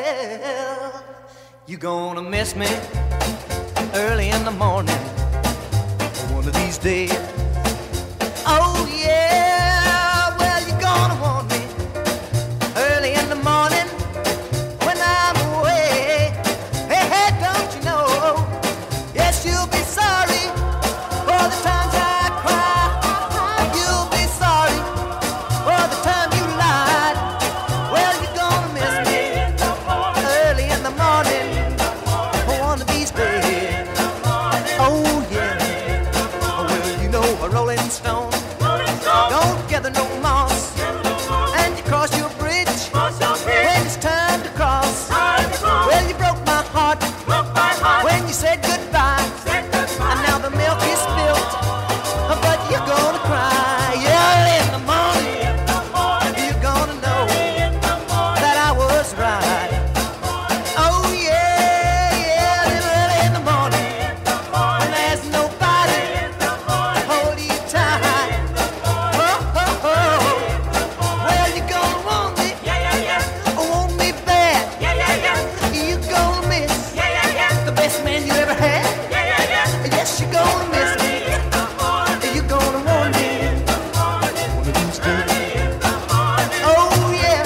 Well, you're gonna miss me early in the morning, one of these days. Oh yeah, well you're gonna want me early in the morning when I'm away. Hey, hey, don't you know? Yes, you'll be sorry for the times I cried. You'll be sorry for the time you lied. Well, you're gonna miss me early in the morning for one of these days. Oh yeah. Well, you know a rolling stone don't gather no moss, and you cross your bridge when it's time to cross. Well, you broke my heart when you said goodbye, and now the milk is spilt, but you're gonna cry. Yeah, in the morning you're gonna know that I was right. Oh yeah, yeah, little early in the morning when there's nobody to hold you tight. Oh, oh, oh. Well, you're gonna want me bad. You're gonna miss the best man you ever had. Yes, you're gonna miss me. You're gonna want me one of these days. Oh yeah.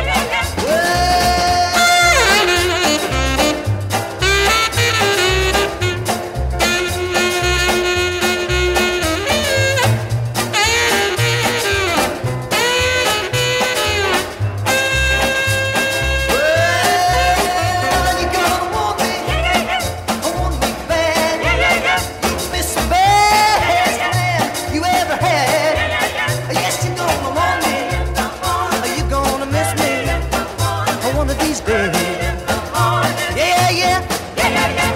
Well, you're gonna want me bad. You miss the best man you ever had. Yes, you're gonna want me. You're gonna miss me one of these days. Yeah, yeah.